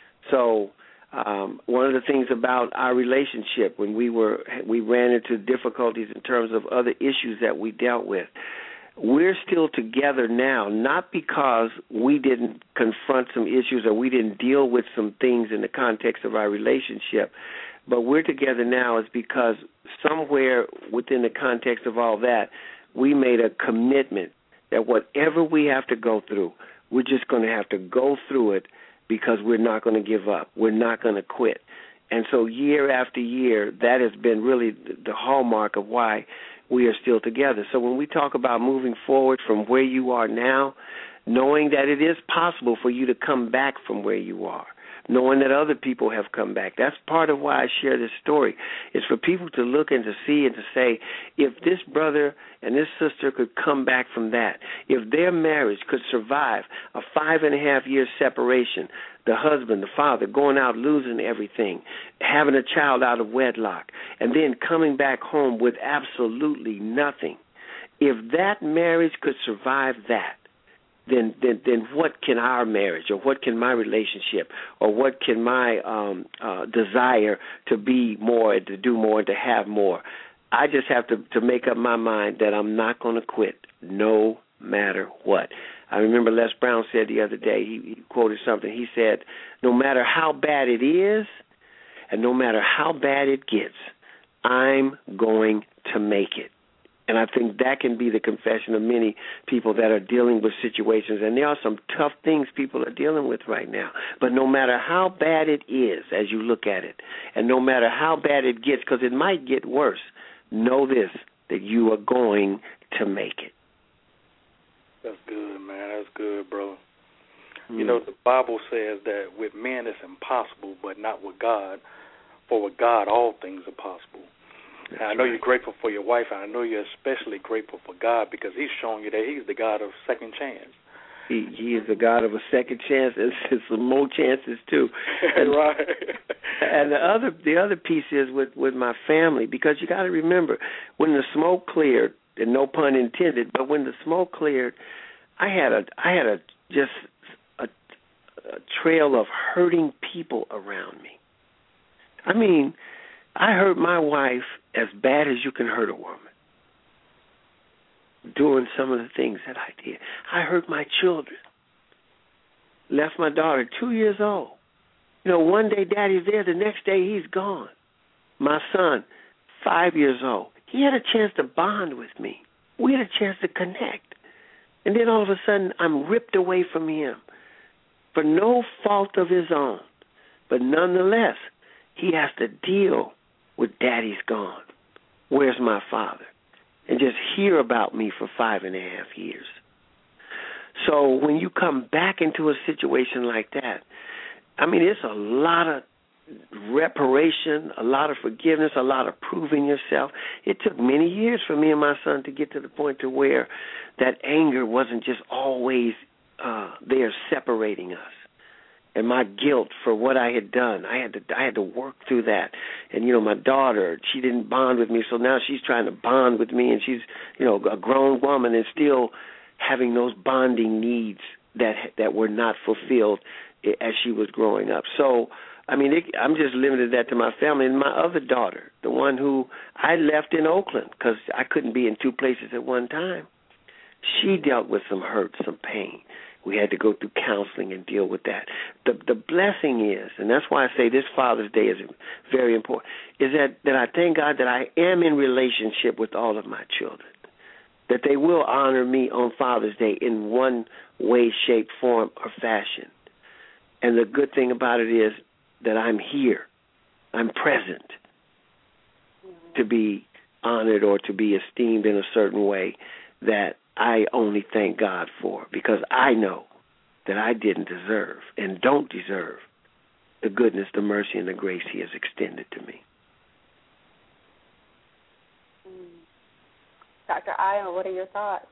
So um, one of the things about our relationship, when we were we ran into difficulties in terms of other issues that we dealt with, we're still together now, not because we didn't confront some issues or we didn't deal with some things in the context of our relationship, but we're together now is because somewhere within the context of all that, we made a commitment that whatever we have to go through, we're just going to have to go through it because we're not going to give up. We're not going to quit. And so year after year, that has been really the hallmark of why we are still together. So when we talk about moving forward from where you are now, knowing that it is possible for you to come back from where you are, knowing that other people have come back. That's part of why I share this story. It's for people to look and to see and to say, if this brother and this sister could come back from that, if their marriage could survive a five and a half year separation, the husband, the father, going out losing everything, having a child out of wedlock, and then coming back home with absolutely nothing, if that marriage could survive that, Then, then, then what can our marriage, or what can my relationship, or what can my um, uh, desire to be more, to do more, to have more? I just have to, to make up my mind that I'm not going to quit, no matter what. I remember Les Brown said the other day, he, he quoted something. He said, no matter how bad it is, and no matter how bad it gets, I'm going to make it. And I think that can be the confession of many people that are dealing with situations. And there are some tough things people are dealing with right now. But no matter how bad it is, as you look at it, and no matter how bad it gets, because it might get worse, know this, that you are going to make it. That's good, man. That's good, bro. Mm. You Mm. know, the Bible says that with men it's impossible, but not with God. For with God all things are possible. And I know you're grateful for your wife, and I know you're especially grateful for God because he's showing you that he's the God of second chance. He, he is the God of a second chance and some more chances too. And, right. And the other the other piece is with, with my family, because you got to remember, when the smoke cleared, and no pun intended, but when the smoke cleared, I had a I had a just a, a trail of hurting people around me. I mean, I hurt my wife as bad as you can hurt a woman, doing some of the things that I did. I hurt my children. Left my daughter two years old. You know, one day Daddy's there, the next day he's gone. My son, five years old. He had a chance to bond with me. We had a chance to connect. And then all of a sudden I'm ripped away from him for no fault of his own. But nonetheless, he has to deal with Daddy's gone. Where's my father? And just hear about me for five and a half years. So when you come back into a situation like that, I mean, it's a lot of reparation, a lot of forgiveness, a lot of proving yourself. It took many years for me and my son to get to the point to where that anger wasn't just always uh, there separating us. And my guilt for what I had done, I had to I had to work through that. And, you know, my daughter, she didn't bond with me, so now she's trying to bond with me, and she's, you know, a grown woman and still having those bonding needs that that were not fulfilled as she was growing up. So, I mean, it, I'm just limited that to my family. And my other daughter, the one who I left in Oakland because I couldn't be in two places at one time, she dealt with some hurt, some pain. We had to go through counseling and deal with that. The the blessing is, and that's why I say this Father's Day is very important, is that, that I thank God that I am in relationship with all of my children, that they will honor me on Father's Day in one way, shape, form, or fashion. And the good thing about it is that I'm here. I'm present to be honored or to be esteemed in a certain way that I only thank God for, because I know that I didn't deserve and don't deserve the goodness, the mercy, and the grace he has extended to me. Doctor Aya, what are your thoughts?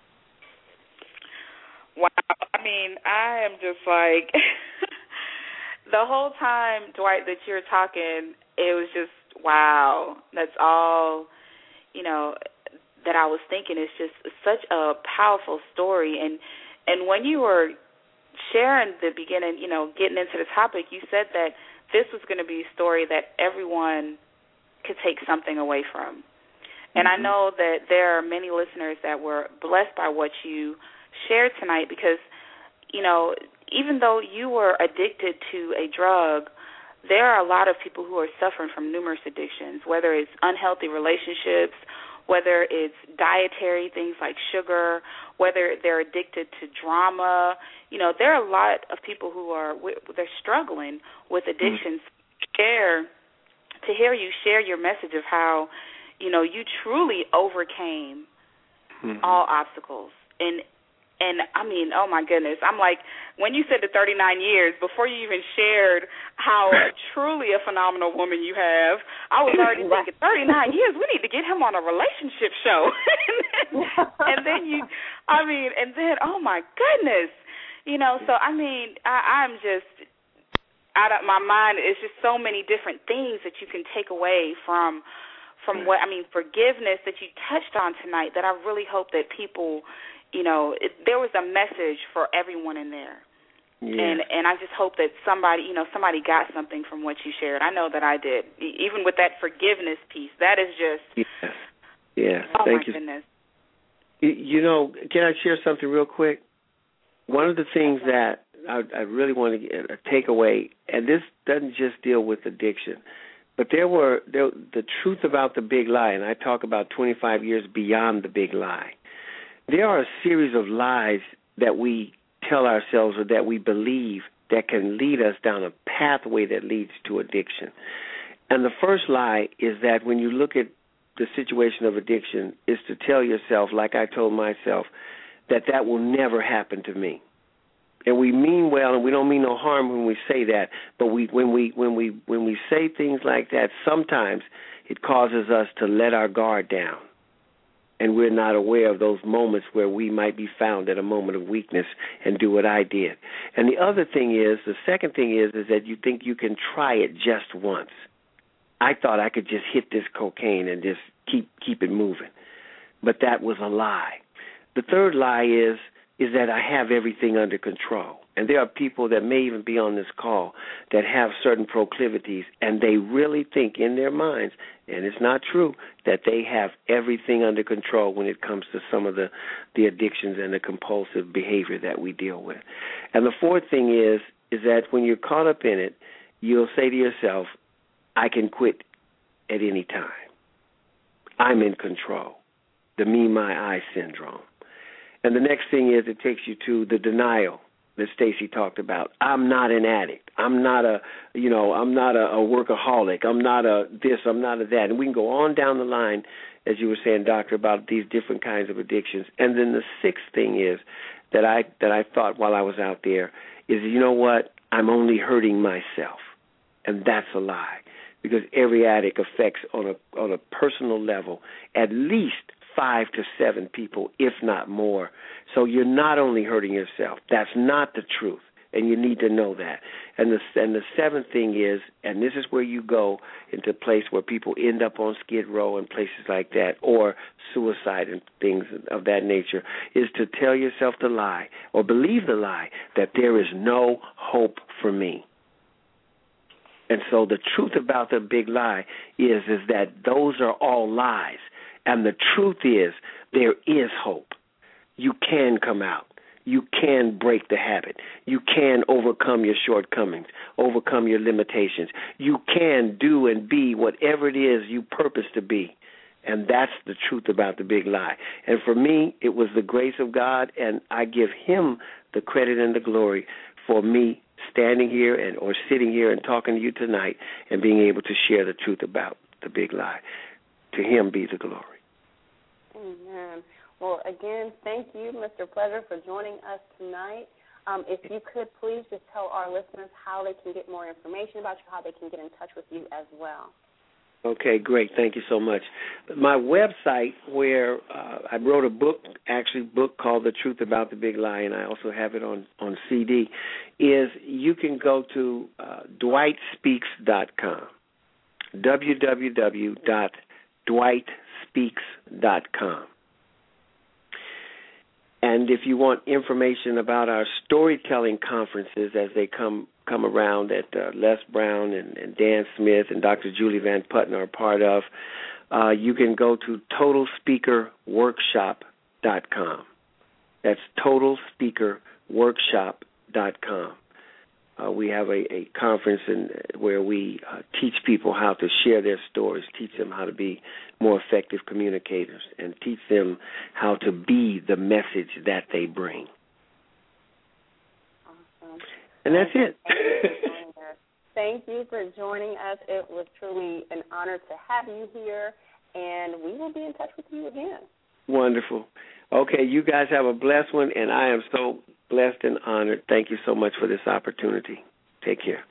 Wow. I mean, I am just like, the whole time, Dwight, that you're talking, it was just, wow. That's all, you know, that I was thinking. Is just such a powerful story. And and when you were sharing the beginning, you know, getting into the topic, you said that this was going to be a story that everyone could take something away from. And mm-hmm. I know that there are many listeners that were blessed by what you shared tonight because, you know, even though you were addicted to a drug, there are a lot of people who are suffering from numerous addictions, whether it's unhealthy relationships, whether it's dietary things like sugar, whether they're addicted to drama. You know, there are a lot of people who are they're struggling with addictions. Mm-hmm. Share to hear you share your message of how, you know, you truly overcame mm-hmm. all obstacles. And And, I mean, oh, my goodness. I'm like, when you said the thirty-nine years, before you even shared how truly a phenomenal woman you have, I was already thinking, thirty-nine years, we need to get him on a relationship show. And then you, I mean, and then, oh, my goodness. You know, so, I mean, I, I'm just, out of my mind, it's just so many different things that you can take away from, from what, I mean, forgiveness that you touched on tonight that I really hope that people, you know, it, there was a message for everyone in there. Yeah. And and I just hope that somebody, you know, somebody got something from what you shared. I know that I did. Even with that forgiveness piece, that is just, yes. Yeah. Oh, Thank my you. goodness. You know, can I share something real quick? One of the things okay. that I, I really want to get a takeaway, and this doesn't just deal with addiction, but there were there, the truth about the big lie, and I talk about twenty-five years beyond the big lie. There are a series of lies that we tell ourselves or that we believe that can lead us down a pathway that leads to addiction. And the first lie is that when you look at the situation of addiction is to tell yourself, like I told myself, that that will never happen to me. And we mean well, and we don't mean no harm when we say that, but we when we when we when we say things like that, sometimes it causes us to let our guard down. And we're not aware of those moments where we might be found at a moment of weakness and do what I did. And the other thing is, the second thing is, is that you think you can try it just once. I thought I could just hit this cocaine and just keep keep it moving. But that was a lie. The third lie is, is that I have everything under control. And there are people that may even be on this call that have certain proclivities, and they really think in their minds, and it's not true, that they have everything under control when it comes to some of the, the addictions and the compulsive behavior that we deal with. And the fourth thing is, is that when you're caught up in it, you'll say to yourself, I can quit at any time. I'm in control. The me, my, I syndrome. And the next thing is it takes you to the denial that Stacy talked about. I'm not an addict. I'm not a, you know, I'm not a, a workaholic. I'm not a this. I'm not a that. And we can go on down the line, as you were saying, Doctor, about these different kinds of addictions. And then the sixth thing is that I that I thought while I was out there is, you know what? I'm only hurting myself, and that's a lie, because every addict affects on a on a personal level at least five to seven people, if not more. So you're not only hurting yourself. That's not the truth, and you need to know that. And the and the seventh thing is, and this is where you go into a place where people end up on Skid Row and places like that, or suicide and things of that nature, is to tell yourself the lie or believe the lie that there is no hope for me. And so the truth about the big lie is, is that those are all lies. And the truth is, there is hope. You can come out. You can break the habit. You can overcome your shortcomings, overcome your limitations. You can do and be whatever it is you purpose to be. And that's the truth about the big lie. And for me, it was the grace of God, and I give him the credit and the glory for me standing here and or sitting here and talking to you tonight and being able to share the truth about the big lie. To him be the glory. Amen. Well, again, thank you, Mister Pleasure, for joining us tonight. Um, if you could please just tell our listeners how they can get more information about you, how they can get in touch with you as well. Okay, great. Thank you so much. My website, where uh, I wrote a book, actually a book called The Truth About the Big Lie, and I also have it on, on C D, is you can go to uh, dwight speaks dot com, w w w dot dwight speaks dot com. And if you want information about our storytelling conferences as they come come around that uh, Les Brown and, and Dan Smith and Doctor Julie Van Putten are a part of, uh, you can go to total speaker workshop dot com. That's total speaker workshop dot com. uh, we have a, a conference in, where we uh, teach people how to share their stories, teach them how to be more effective communicators, and teach them how to be the message that they bring. Awesome. And that's it. Thank you for joining us. It was truly an honor to have you here, and we will be in touch with you again. Wonderful. Okay, you guys have a blessed one, and I am so blessed and honored. Thank you so much for this opportunity. Take care.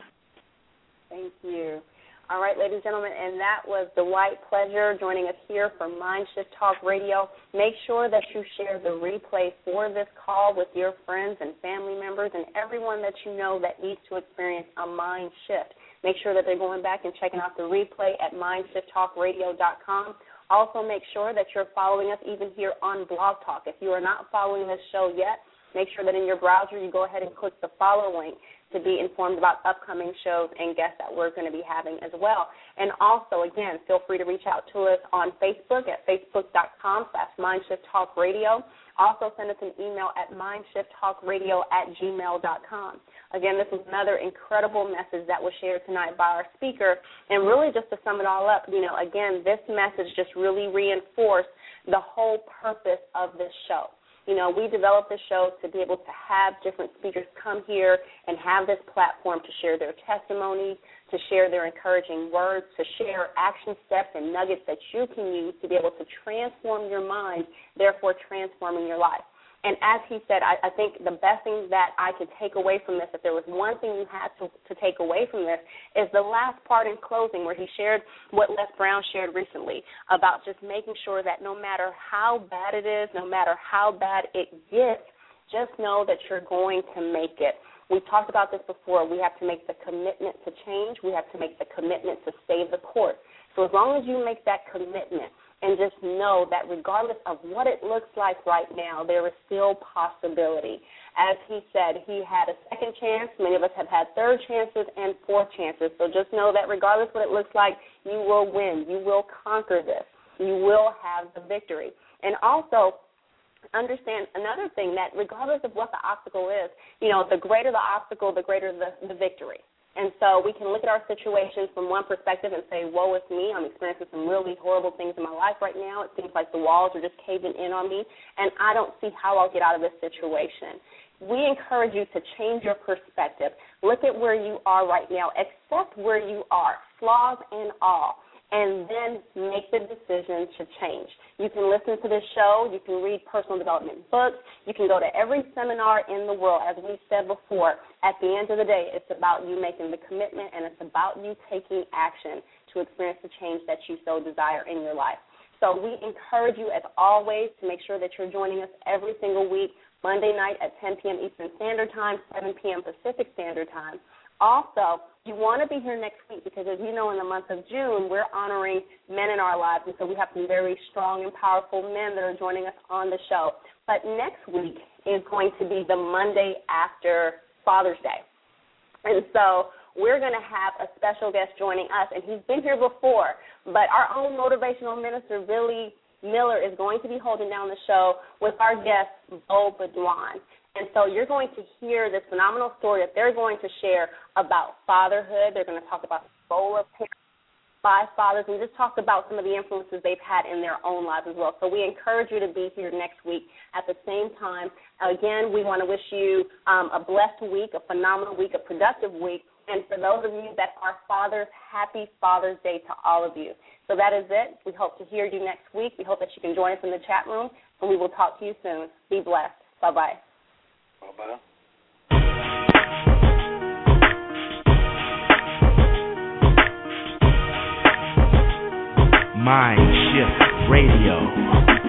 Thank you. All right, ladies and gentlemen, and that was Dwight Pleasure joining us here for Mind Shift Talk Radio. Make sure that you share the replay for this call with your friends and family members and everyone that you know that needs to experience a mind shift. Make sure that they're going back and checking out the replay at mind shift talk radio dot com. Also, make sure that you're following us even here on Blog Talk. If you are not following this show yet, make sure that in your browser you go ahead and click the follow link to be informed about upcoming shows and guests that we're going to be having as well. And also, again, feel free to reach out to us on Facebook at facebook dot com slash mind shift talk radio. Also, send us an email at mind shift talk radio at gmail dot com. Again, this was another incredible message that was shared tonight by our speaker. And really, just to sum it all up, you know, again, this message just really reinforced the whole purpose of this show. You know, we developed this show to be able to have different speakers come here and have this platform to share their testimonies, to share their encouraging words, to share action steps and nuggets that you can use to be able to transform your mind, therefore transforming your life. And as he said, I, I think the best thing that I could take away from this, if there was one thing you had to, to take away from this, is the last part in closing where he shared what Les Brown shared recently about just making sure that no matter how bad it is, no matter how bad it gets, just know that you're going to make it. We've talked about this before. We have to make the commitment to change. We have to make the commitment to stay the course. So as long as you make that commitment, and just know that regardless of what it looks like right now, there is still possibility. As he said, he had a second chance. Many of us have had third chances and fourth chances. So just know that regardless of what it looks like, you will win. You will conquer this. You will have the victory. And also, understand another thing, that regardless of what the obstacle is, you know, the greater the obstacle, the greater the, the victory. And so we can look at our situations from one perspective and say, woe is me, I'm experiencing some really horrible things in my life right now. It seems like the walls are just caving in on me, and I don't see how I'll get out of this situation. We encourage you to change your perspective. Look at where you are right now. Accept where you are, flaws and all, and then make the decision to change. You can listen to this show. You can read personal development books. You can go to every seminar in the world. As we said before, at the end of the day, it's about you making the commitment, and it's about you taking action to experience the change that you so desire in your life. So we encourage you, as always, to make sure that you're joining us every single week, Monday night at ten p.m. Eastern Standard Time, seven p.m. Pacific Standard Time. Also, you want to be here next week because, as you know, in the month of June, we're honoring men in our lives, and so we have some very strong and powerful men that are joining us on the show. But next week is going to be the Monday after Father's Day. And so we're going to have a special guest joining us, and he's been here before, but our own motivational minister, Billy Miller, is going to be holding down the show with our guest, Bo Badwan. And so you're going to hear this phenomenal story that they're going to share about fatherhood. They're going to talk about the role of parents by fathers and just talk about some of the influences they've had in their own lives as well. So we encourage you to be here next week at the same time. Again, we want to wish you um, a blessed week, a phenomenal week, a productive week. And for those of you that are fathers, happy Father's Day to all of you. So that is it. We hope to hear you next week. We hope that you can join us in the chat room, and we will talk to you soon. Be blessed. Bye-bye. Bye-bye. Mind Shift Radio.